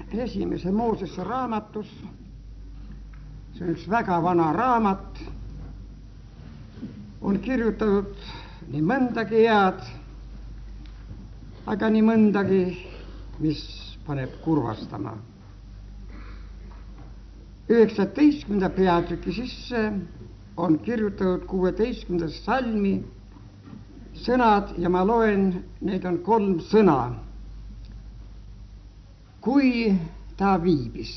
esimese Moosese raamatus. See on üks väga vana raamat. On kirjutatud nii mõndagi head, aga nii mõndagi, mis paneb kurvastama. 19. peatüki sisse on kirjutatud 16. salmi sõnad ja ma loen, need on 3 sõna. Kui ta viibis.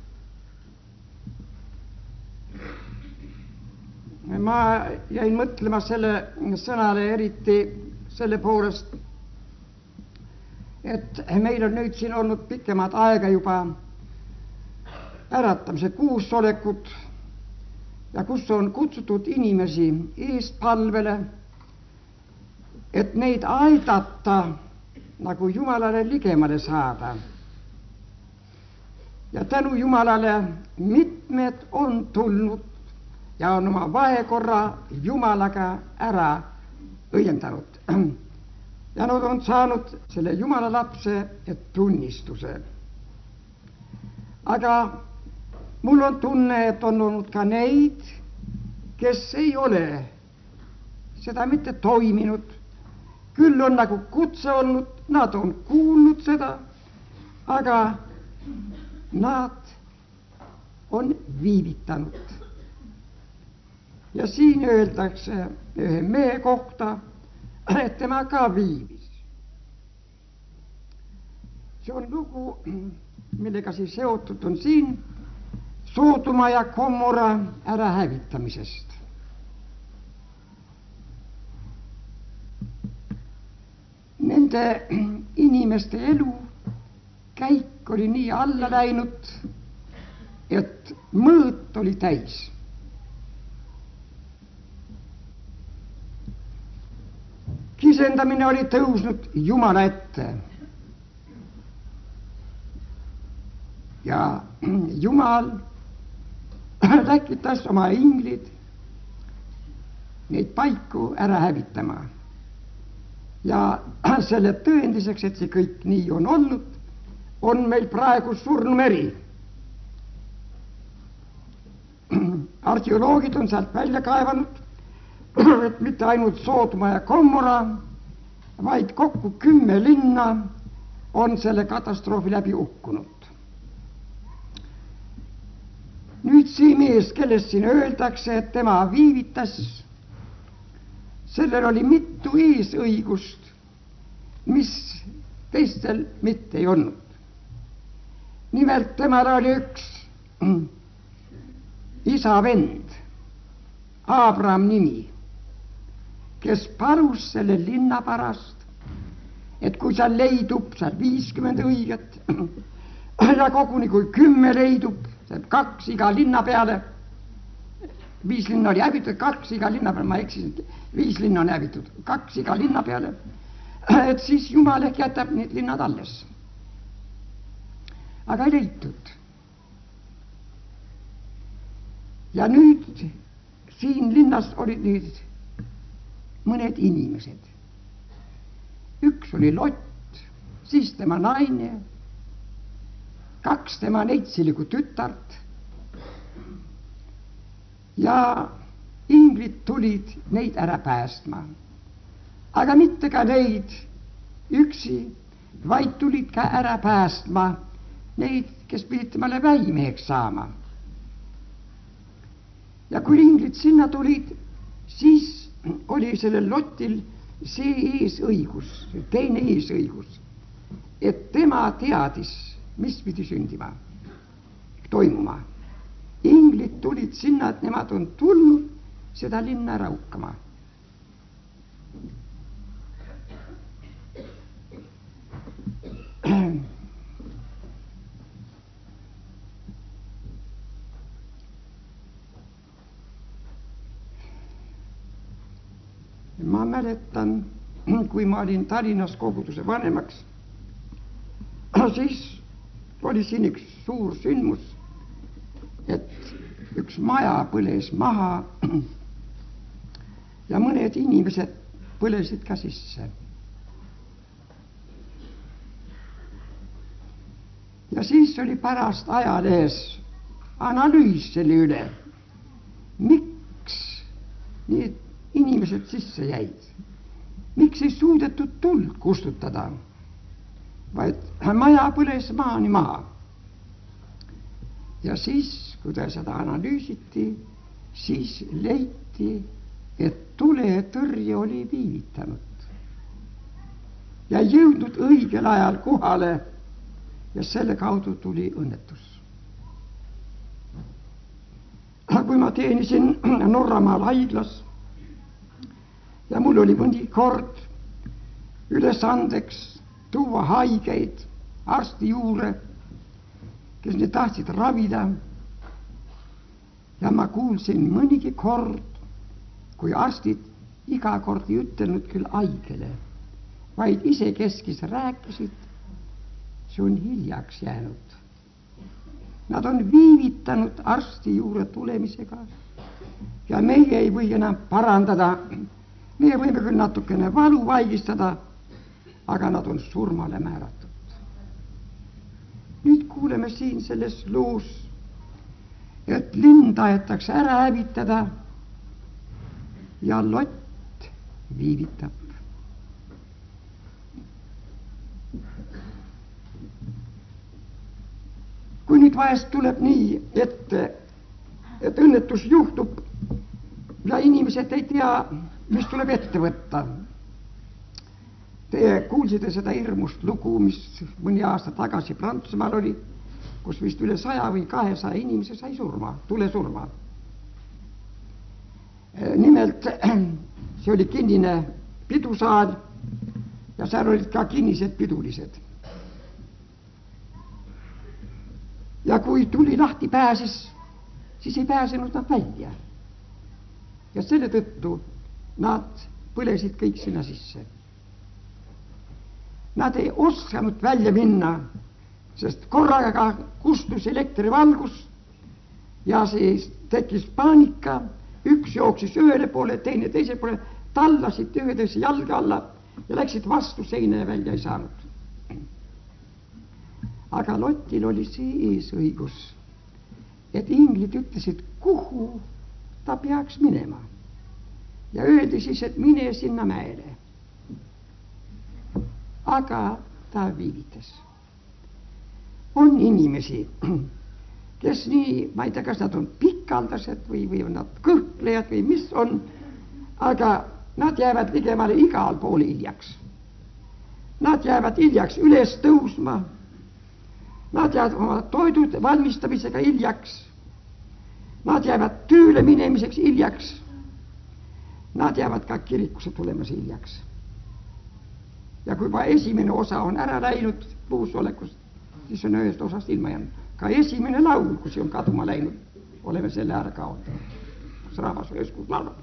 Ma jäin mõtlema selle sõnale eriti selle poolest, et meil on nüüd siin olnud pikemad aega juba äratamise kuusolekut ja kus on kutsutud inimesi eestpalvele, et neid aidata nagu Jumalale ligemale saada. Ja tänu Jumalale mitmed on tulnud ja on oma vahekorra Jumalaga ära õiendanud. Ja nad on saanud selle Jumala lapse tunnistuse. Aga mul on tunne, et on olnud ka neid, kes ei ole seda mitte toiminud. Küll on nagu kutse olnud, nad on kuulnud seda, aga nad on viivitanud. Ja siin öeldakse ühe mehe kohta, et tema ka viibis. See on lugu, millega siis seotud on siin Soodoma ja Gomorra ära hävitamisest. Nende inimeste elu käik oli nii alla läinud, et mõõt oli täis. Kisendamine oli tõusnud Jumala ette. Ja Jumal läkitas oma inglid neid paiku ära hävitama. Ja selle tõendiseks, et see kõik nii on olnud, on meil praegu Surnumeri. Arheoloogid on sealt välja kaevanud, et mitte ainult Soodoma ja Gomorra, vaid kokku 10 linna on selle katastroofi läbi hukkunud. Nüüd see mees, kellest siin öeldakse, et tema viivitas, sellel oli mitu eesõigust, mis teistel mitte ei olnud. Nimelt temal oli üks isa vend, Abraham nimi, kes palus selle linna pärast, et kui seal leidub 50 õiget ja koguni kui 10 leidub, 2 iga linna peale, 5 linna oli hävitud, 2 iga linna peale, ma eksisin, 5 linna on hävitud, 2 iga linna peale, et siis Jumal ehk jätab need linnad alles. Aga ei leitud. Ja nüüd siin linnas olid nüüd mõned inimesed. Üks oli Lott, siis tema naine, 2 tema neitsiliku tütart ja inglid tulid neid ära päästma. Aga mitte ka neid üksi, vaid tulid ka ära päästma neid, kes pidid temale väimeheks saama. Ja kui inglid sinna tulid, siis oli sellel Lotil see eesõigus, teine eesõigus, et tema teadis, mis pidi sündima, toimuma. Inglid tulid sinna, et nemad on tulnud seda linna ära hukkama. Ma mäletan, kui ma olin Tallinnas koguduse vanemaks, siis oli siin üks suur sündmus, et üks maja põles maha ja mõned inimesed põlesid ka sisse. Ja siis oli pärast ajalehes analüüs selle üle, miks need inimesed sisse jäid, miks ei suudetud tuld kustutada, vaid maja põles maani maha. Ja siis, kui seda analüüsiti, siis leiti, et tuletõrje oli viivitanud ja jõudnud õigel ajal kohale ja selle kaudu tuli õnnetus. Kui ma teenisin Norramaal haiglas ja mul oli mõni kord ülesandeks tuua haigeid arsti juurde, kes neid tahtsid ravida, ja ma kuulsin mõnigi kord, kui arstid iga kord ei ütelnud küll haigele, vaid isekeskis rääkisid, see on hiljaks jäänud. Nad on viivitanud arsti juurde tulemisega ja meie ei või enam parandada. Meie võime küll natukene valu vaigistada, aga nad on surmale määratud. Nüüd kuuleme siin selles loos, et linn tahetakse ära hävitada ja Lott viivitab. Kui nüüd vahest tuleb nii, et õnnetus juhtub ja inimesed ei tea, mis tuleb ette võtta. Teie kuulsite seda hirmust lugu, mis mõni aasta tagasi Prantsusmaal oli, kus vist üle 100 või 200 inimese sai surma, tulesurma. Nimelt, see oli kinnine pidusaal ja seal olid ka kinnised pidulised. Ja kui tuli lahti pääses, siis ei pääsenud nad välja. Ja selle tõttu nad põlesid kõik sinna sisse. Nad ei osanud välja minna, sest korraga kustus elektrivalgus ja siis tekkis paanika. Üks jooksis ühele poole, teine teise poole, tallasid üheteise jalga alla ja läksid vastu seina ja välja ei saanud. Aga Lotil oli see eesõigus, et inglid ütlesid, kuhu ta peaks minema. Ja öeldi siis, et mine sinna mäele. Aga ta viivitas. On inimesi, kes nii, ma ei tea, kas nad on pikaldased või on nad kõhklejad või mis on, aga nad jäävad ligemale igal pool hiljaks. Nad jäävad hiljaks üles tõusma. Nad jäävad oma toidud valmistamisega hiljaks. Nad jäävad tööle minemiseks hiljaks. Nad jäävad ka kirikusse tulemas hiljaks. Ja kui juba esimene osa on ära läinud puusolekust, siis on ühest osast ilma jäänud. Ka esimene laul, kui see on kaduma läinud, oleme selle ära kaotanud. Kus rahvas üheskuus laulab.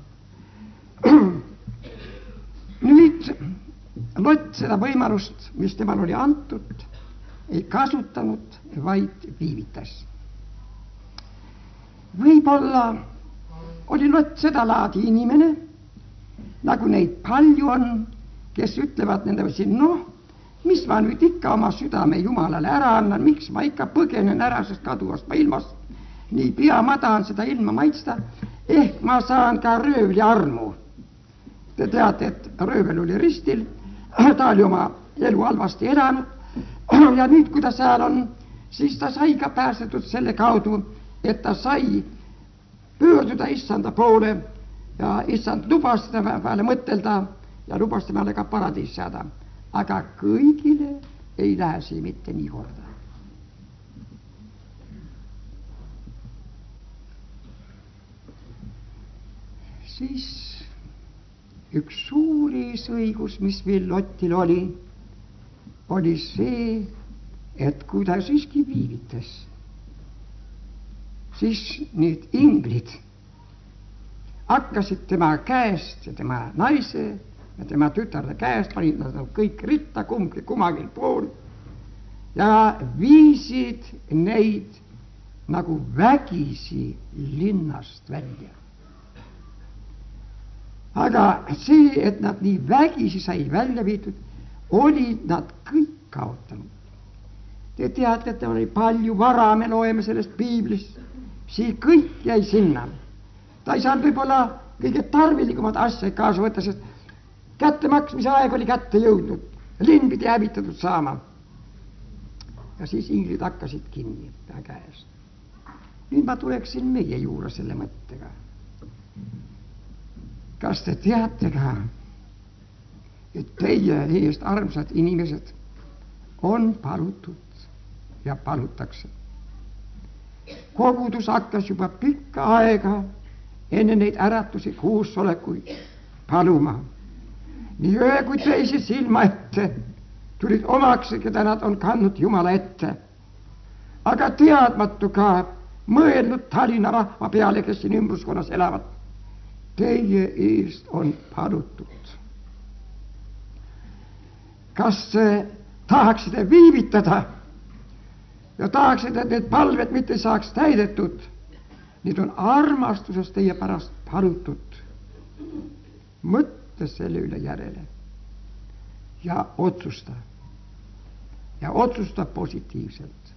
Nüüd Lott seda võimalust, mis temal oli antud, ei kasutanud, vaid viivitas. Võib-olla oli Lott seda laadi inimene, nagu neid palju on, kes ütlevad nende siin, mis ma nüüd ikka oma südame Jumalale ära annan, miks ma ikka põgenen ära, sest kaduvast ma ilmast nii pea ma tahan seda ilma maitsta, ehk ma saan ka röövli armu. Te teate, et röövel oli ristil, ta oli oma elu halvasti elanud ja nüüd, kui ta seal on, siis ta sai ka pääsetud selle kaudu, et ta sai pöörduda issanda poole ja issand lubas tema peale mõtelda ja lubas temale ka paradiis saada. Aga kõigile ei lähe see mitte nii korda. Siis üks suur eesõigus, mis veel Lotil oli see, et kui ta siiski viivitas, siis need inglid hakkasid tema käest ja tema naise ja tema tütarde käest, panid nad kõik ritta kumbki kumagil pool ja viisid neid nagu vägisi linnast välja. Aga see, et nad nii vägisi sai välja viidud, olid nad kõik kaotanud. Te teate, että oli palju vara, me loeme sellest piiblist. Siin kõik jäi sinna. Ta ei saanud võib-olla kõige tarvilikumad asja kaasa võtta, sest kättemaksmise aeg oli kätte jõudnud. Linn pidi hävitatud saama. Ja siis inglid hakkasid kinni pea käest. Nüüd ma tuleksin meie juurde selle mõttega. Kas te teate ka, et teie eest armsad inimesed on palutud ja palutakse? Kogudus hakkas juba pikka aega enne neid äratusi kuusolekuid paluma. Nii ühe kui teisi silma ette tulid omaks, keda nad on kandnud Jumala ette. Aga teadmatu ka mõelnud Tallinna rahva peale, kes siin ümbruskonnas elavad. Teie eest on palutud. Kas tahaksite viivitada ja tahaksite, et need palved mitte saaks täidetud? Need on armastusest teie pärast palutud. Mõtle selle üle järele ja otsusta. Ja otsusta positiivselt.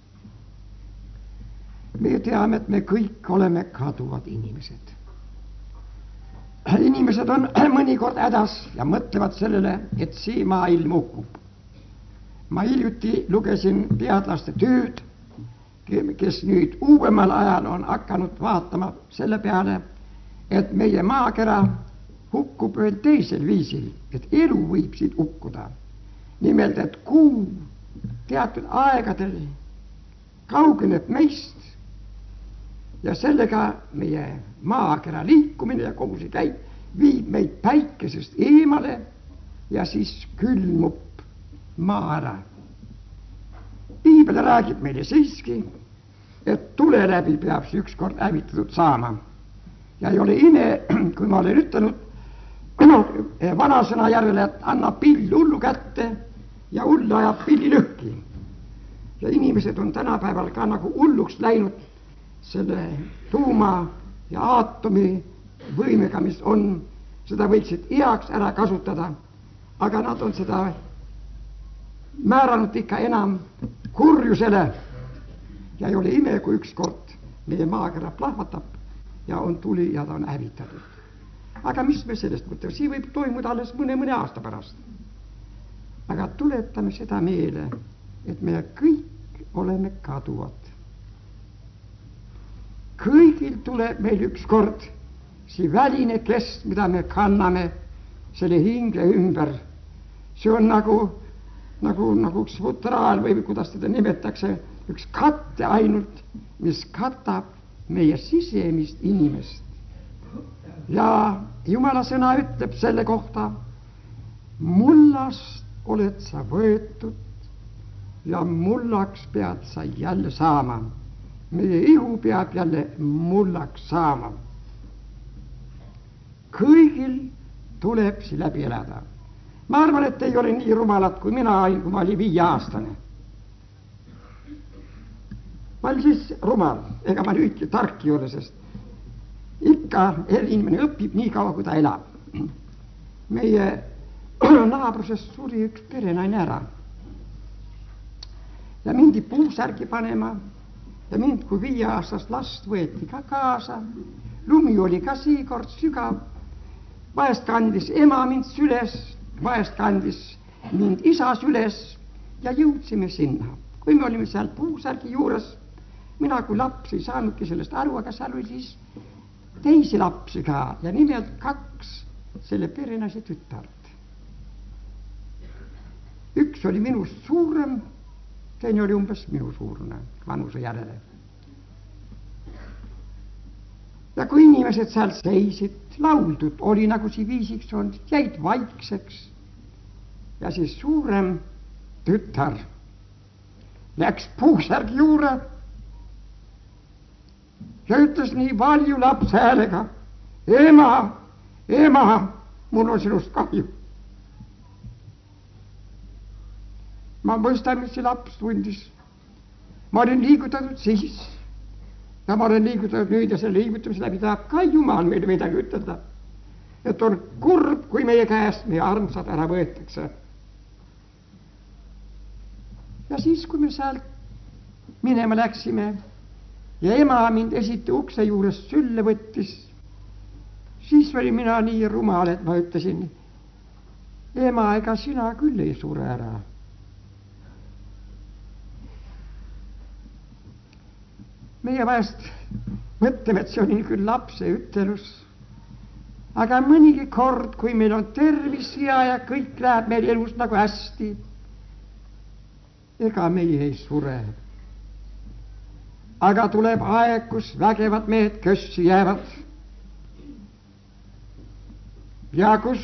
Me teame, et me kõik oleme kaduvad inimesed. Inimesed on mõnikord hädas ja mõtlevad sellele, et see maailm hukkub. Ma hiljuti lugesin teadlaste tööd, kes nüüd uuemal ajal on hakanud vaatama selle peale, et meie maakera hukkub veel teisel viisil, et elu võib siit hukkuda. Nimelt, et kuu teatud aegadel kaugeneb meist ja sellega meie maakera liikumine ja kogu see käib viib meid päikesest eemale ja siis külmub maa ära. Piibel räägib meile siiski, et tule läbi peab see ükskord hävitatud saama. Ja ei ole ime, kui ma olen ütelnud vanasõna järele, et anna pill hullu kätte ja hull ajab pilli lõhki. Ja inimesed on tänapäeval ka nagu hulluks läinud selle tuuma ja aatomi võimega, mis on, seda võiksid heaks ära kasutada, aga nad on seda määranud ikka enam kurjusele. Ja ei ole ime, kui ükskord meie maakera plahvatab ja on tuli ja ta on hävitatud. Aga mis me sellest mõtleme? Siin võib toimuda alles mõne aasta pärast. Aga tuletame seda meele, et me kõik oleme kaduvad. Kõigil tuleb meil ükskord see väline kest, mida me kanname selle hinge ümber. See on nagu üks futraal või kuidas teda nimetakse, üks katte ainult, mis katab meie sisemist inimest. Ja Jumala sõna ütleb selle kohta, mullast oled sa võetud ja mullaks pead sa jälle saama. Meie ihu peab jälle mullaks saama. Kõigil tuleb see läbi elada. Ma arvan, et ei ole nii rumalad, kui mina olin, kui ma olin 5-aastane. Ma olin siis rumal, ega ma nüüdki tark ei ole, sest ikka inimene õpib nii kaua, kui ta elab. Meie naabrusest suri üks perenaine ära. Ja mindi puusärgi panema ja mind kui 5-aastast last võeti ka kaasa. Lumi oli ka seekord sügav. Vahest kandis ema mind süles, vahest kandis mind isa süles ja jõudsime sinna. Kui me olime seal puusärgi juures, mina kui laps ei saanudki sellest aru, aga seal oli siis teisi lapsi ka ja nimelt 2 selle perenaise tütart. Üks oli minust suurem, teine oli umbes minu suurune vanuse järele. Ja kui inimesed seal seisid, lauldud oli nagu see viisiks on, jäid vaikseks ja siis suurem tütar läks puusärgi juurde ja ütles nii valju lapse häälega, ema, mul on sinust kahju. Ma mõistan, mis see laps tundis. Ma olen liigutatud siis ja ma olen liigutatud nüüd ja selle liigutamise läbi tahab ka Jumal meile midagi ütelda. Et on kurb, kui meie käest meie armsad ära võetakse. Ja siis, kui me sealt minema läksime ja ema mind esiti ukse juures sülle võttis, siis olin mina nii rumal, et ma ütlesin, ema, ega sina küll ei sure ära. Meie vahest mõtleme, et see on küll lapse ütelus, aga mõnigi kord, kui meil on tervis hea ja kõik läheb meil elus nagu hästi, ega meie ei sure. Aga tuleb aeg, kus vägevad mehed kössi jäävad ja kus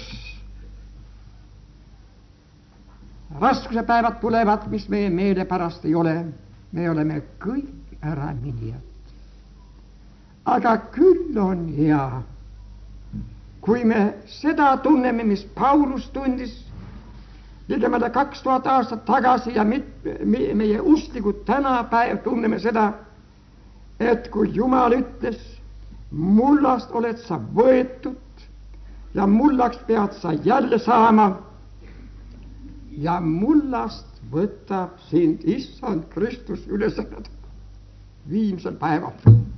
raskuse päevad tulevad, mis meie meele pärast ei ole. Me oleme kõik ära minijad. Aga küll on hea, kui me seda tunneme, mis Paulus tundis ligemale 2000 aastat tagasi ja meie usklikud tänapäev tunneme seda, et kui Jumal ütles, mullast oled sa võetud ja mullaks pead sa jälle saama ja mullast võtab sind Issand Kristus üles viimsel päeval.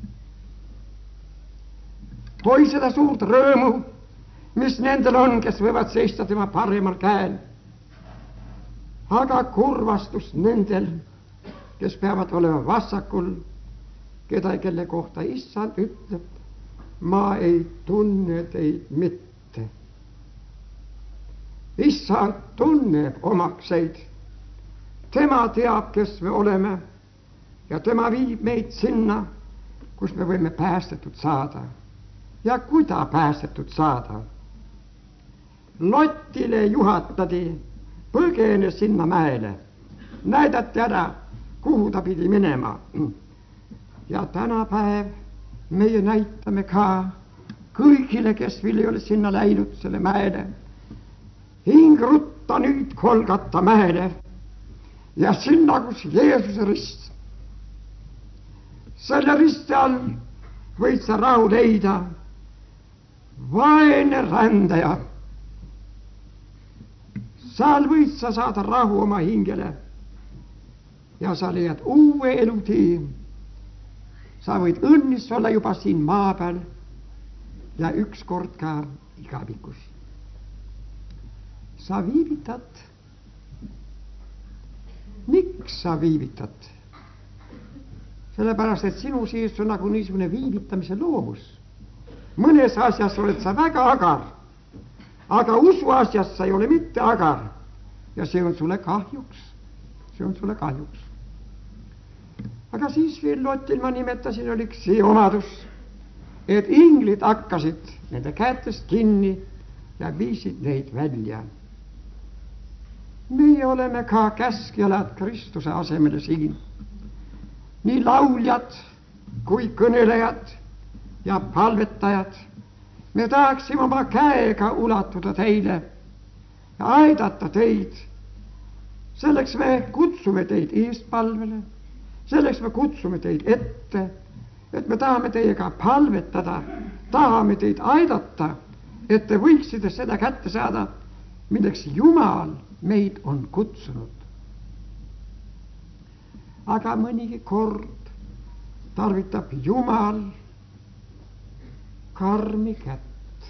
Hoi seda suurt rõõmu, mis nendel on, kes võivad seista tema paremal käel. Aga kurvastus nendel, kes peavad olema vasakul, kelle kohta Issand ütleb, ma ei tunne teid mitte. Issand tunneb omakseid. Tema teab, kes me oleme ja tema viib meid sinna, kus me võime päästetud saada. Ja kui ta päästetud saada? Lotile juhatati, põgene sinna mäele, näidati ära, kuhu ta pidi minema. Ja tänapäev meie näitame ka kõigile, kes veel ei ole sinna läinud selle mäele. Hing rutta nüüd Golgata mäele ja sinna, kus Jeesuse rist. Selle risti all võid sa rahu leida, vaene rändaja. Seal võid sa saada rahu oma hingele ja sa leiad uue elutee. Sa võid õnnis olla juba siin maa peal ja ükskord ka igavikus. Sa viivitad. Miks sa viivitad? Sellepärast, et sinu sees on nagu niisugune viivitamise loomus. Mõnes asjas oled sa väga agar, aga usu asjas sa ei ole mitte agar ja see on sulle kahjuks. See on sulle kahjuks. Aga siis veel Lotil ma nimetasin, oli see omadus, et inglid hakkasid nende kätest kinni ja viisid neid välja. Meie oleme ka käskjalad Kristuse asemele siin. Nii lauljad kui kõnelejad ja palvetajad. Me tahaksime oma käega ulatuda teile ja aidata teid. Selleks me kutsume teid eestpalvele. Selleks me kutsume teid ette, et me tahame teiega palvetada, tahame teid aidata, et te võiksite seda kätte saada, milleks Jumal meid on kutsunud. Aga mõnigi kord tarvitab Jumal karmi kätt.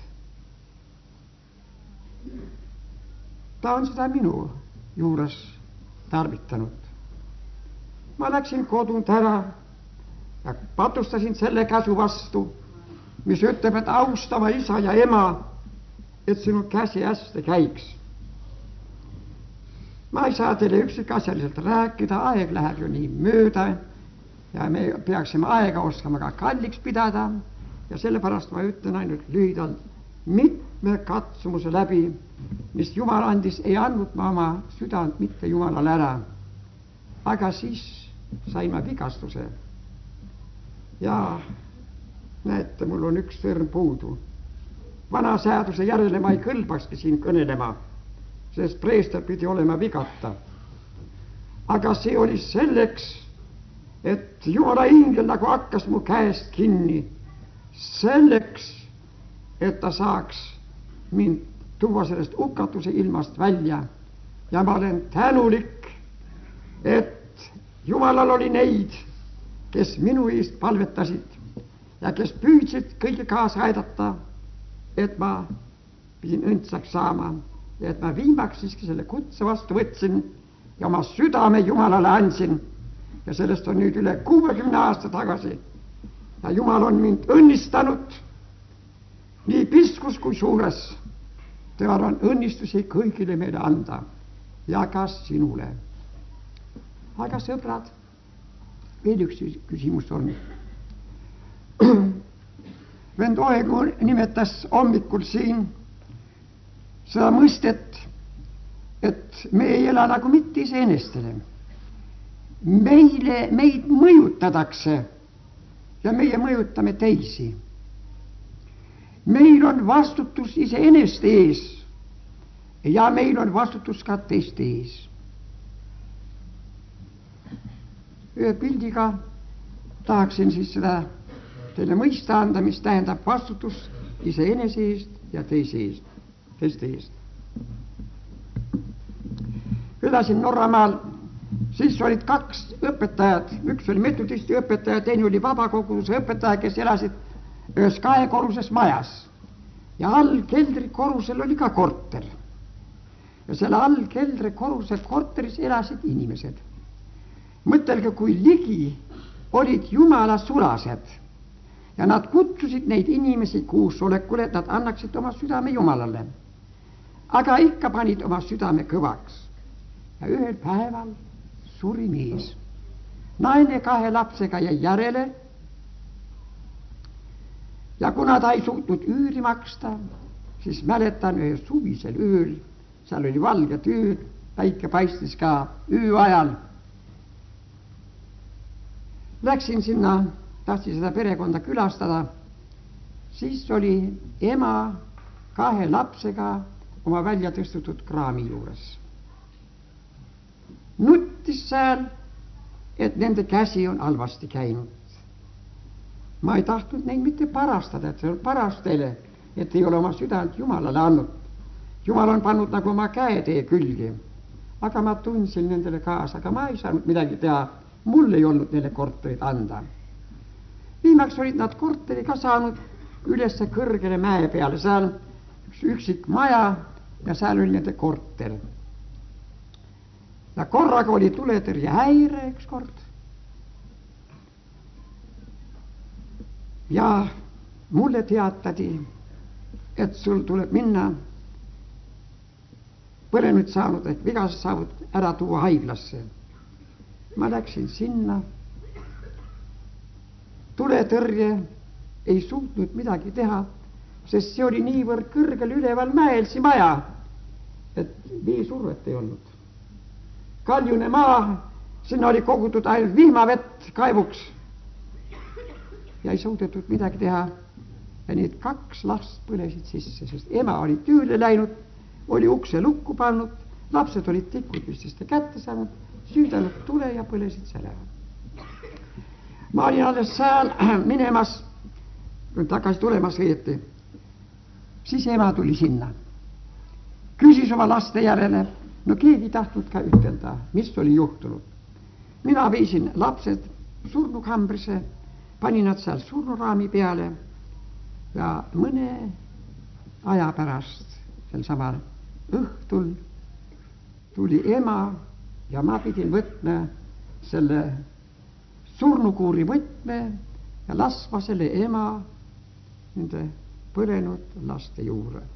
Ta on seda minu juures tarvitanud. Ma läksin kodunt ära ja patustasin selle käsu vastu, mis ütleb, et austama isa ja ema, et sinu käsi hästi käiks. Ma ei saa teile üksikasjaliselt rääkida, aeg läheb ju nii mööda ja me peaksime aega oskama ka kalliks pidada ja sellepärast ma ütlen ainult lühidalt mitme katsumuse läbi, mis Jumal andis, ei andnud ma oma südant mitte Jumalale ära. Aga siis sain ma vigastuse ja näete, mul on üks sõrm puudu. Vana seaduse järele ma ei kõlbakski siin kõnelema, sest preester pidi olema vigata. Aga see oli selleks, et Jumala ingel nagu hakkas mu käest kinni, selleks, et ta saaks mind tuua sellest hukatuse ilmast välja. Ja ma olen tänulik, et Jumalal oli neid, kes minu eest palvetasid ja kes püüdsid kõige kaasa aidata, et ma pidin õndsaks saama ja et ma viimaks siiski selle kutse vastu võtsin ja oma südame Jumalale andsin. Ja sellest on nüüd üle 60 aasta tagasi. Ja Jumal on mind õnnistanud nii piskus kui suures. Temal on õnnistusi kõigile meile anda ja ka sinule. Aga sõbrad, veel üks küsimus on. Vend Oegu nimetas hommikul siin seda mõistet, et me ei ela nagu mitte iseenestele. Meid mõjutatakse ja meie mõjutame teisi. Meil on vastutus iseeneste ees ja meil on vastutus ka teiste ees. Ühe pildiga tahaksin siis seda teile mõista anda, mis tähendab vastutus iseenese eest ja teiste eest. Elasin Norramaal, siis olid 2 õpetajad, üks oli metodisti õpetaja, teine oli vabakoguduse õpetaja, kes elasid ühes 2-korruses majas. Ja all keldrikorrusel oli ka korter. Ja selle all keldrikorruse korteris elasid inimesed. Mõtelge, kui ligi olid Jumala sulased ja nad kutsusid neid inimesi kuusolekule, et nad annaksid oma südame Jumalale. Aga ikka panid oma südame kõvaks. Ja ühel päeval suri mees. Naine 2 lapsega jäi järele. Ja kuna ta ei suutnud üüri maksta, siis mäletan ühe suvisel ööl, seal oli valged ööd, päike paistis ka öö ajal. Läksin sinna, tahtsin seda perekonda külastada, siis oli ema 2 lapsega oma välja tõstutud kraami juures. Nuttis seal, et nende käsi on halvasti käinud. Ma ei tahtnud neid mitte parastada, et see on paras teile, et ei ole oma südant Jumalale andnud. Jumal on pannud nagu oma käe teie külgi. Aga ma tundsin nendele kaasa, aga ma ei saanud midagi teha. Mul ei olnud neile korterid anda. Viimaks olid nad korteri ka saanud ülesse kõrgele mäe peale. Seal üks üksik maja ja seal oli nende korter. Ja korraga oli tuletõrje häire üks kord. Ja mulle teatati, et sul tuleb minna põlenud saanud ehk vigased saavad ära tuua haiglasse. Ma läksin sinna. Tuletõrje ei suutnud midagi teha, sest see oli niivõrd kõrgel üleval mäel see maja, et veesurvet ei olnud. Kaljune maa, sinna oli kogutud ainult vihmavett kaevuks ja ei suudetud midagi teha. Ja need 2 last põlesid sisse, sest ema oli tööle läinud, oli ukse lukku pannud, lapsed olid tikupüstiste kätte saanud, süüdanud tule ja põlesid selle. Ma olin alles seal minemas, tagasi tulemas õieti. Siis ema tuli sinna. Küsis oma laste järele. No keegi tahtnud ka ütelda, mis oli juhtunud. Mina viisin lapsed surnukambrisse, panin nad seal surnuraami peale ja mõne aja pärast, sel samal õhtul, tuli ema ja ma pidin võtma selle surnukuuri võtme ja laskma selle ema nende põlenud laste juurde.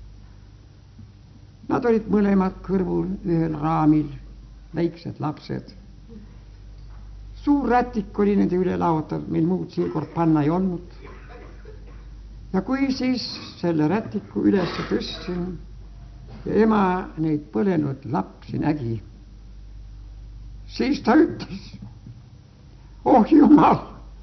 Nad olid mõlemad kõrvul ühel raamil, väiksed lapsed. Suur rätik oli nende üle laotatud, meil muud seekord panna ei olnud. Ja kui siis selle rätiku üles tõstsin ja ema neid põlenud lapsi nägi, siis ta ütles, oh Jumal,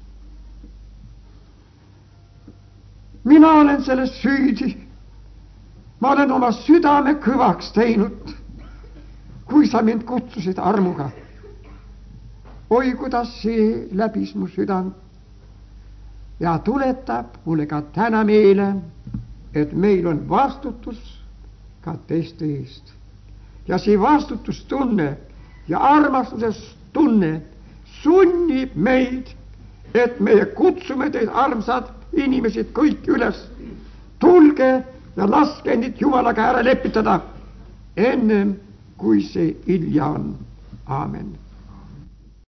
mina olen selles süüdi. Ma olen oma südame kõvaks teinud, kui sa mind kutsusid armuga. Oi, kuidas see läbis mu südant ja tuletab mulle ka täna meile, et meil on vastutus ka teiste eest. Ja see vastutustunne ja armastustunne sunnib meid, et meie kutsume teid, armsad inimesed, kõik üles. Tulge ja laske endid Jumalaga ära lepitada, ennem kui see hilja on. Aamen.